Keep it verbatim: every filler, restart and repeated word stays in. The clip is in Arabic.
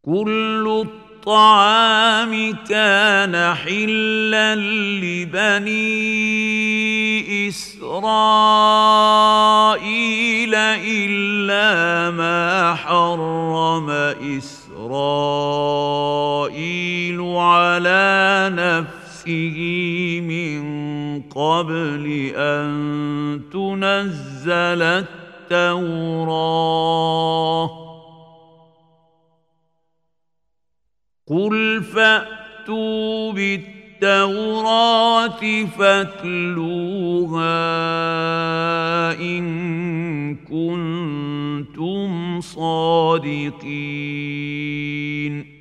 كل الطعام كان حلا لبني إسرائيل إلا ما حرم إسرائيل على نفسه من قبل أن تنزل التوراة قل فأتوا بالتوراة فاتلوها إن كنتم صادقين